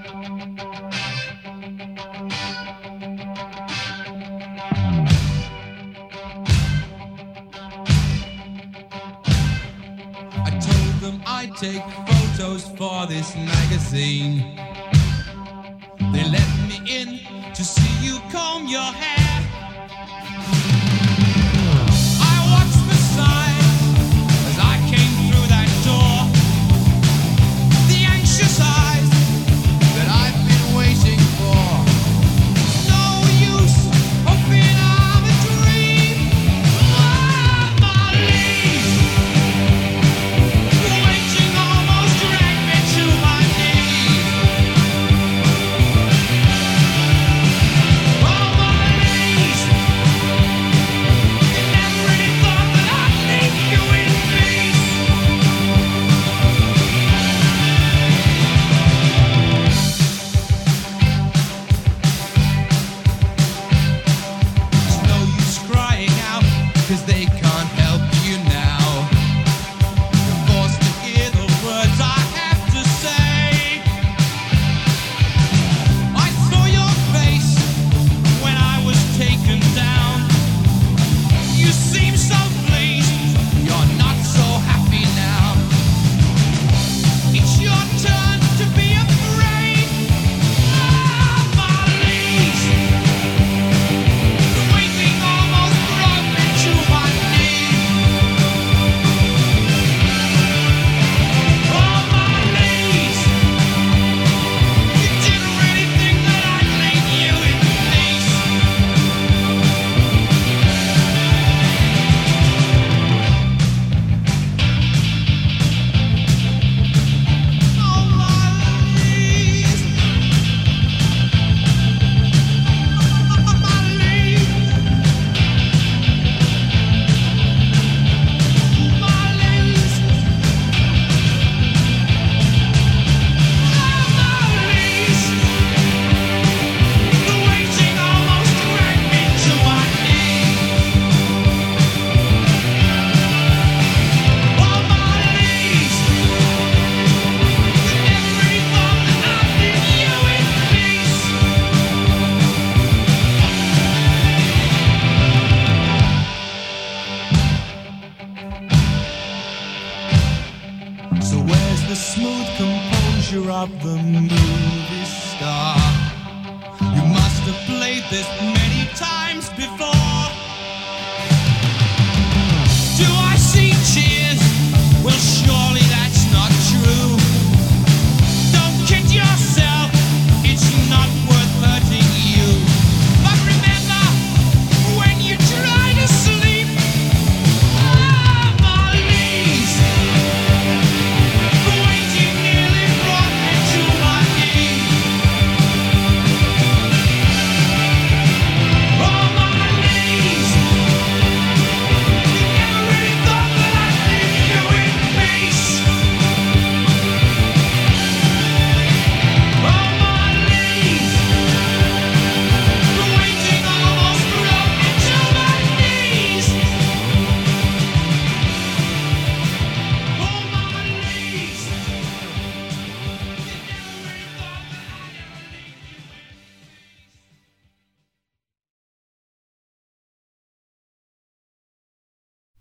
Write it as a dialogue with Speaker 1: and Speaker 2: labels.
Speaker 1: I told them I'd take photos for this magazine. They let me in to see you comb your hair. I watched the signs as I came through that door. The anxious eyes that I've been waiting for. No use hoping I'm a dream. My knees, waiting almost dragged me to my knees. On my knees, never really thought that I'd leave you in peace. There's no use crying out, 'cause they can't help you now. You're forced to hear the words I have to say. I saw your face when I was taken down. You seem so pleased, you're not so happy now. It's your turn to be afraid. My knees, weeping almost brought me to my knees. On my knees, you didn't really think that I'd leave you in peace. On my knees, on my knees, my knees, on my knees. The waiting almost dragged me to my knees. On my knees, you never really thought that I'd leave you in peace. So where's the smooth composure of the movie star? You must have played this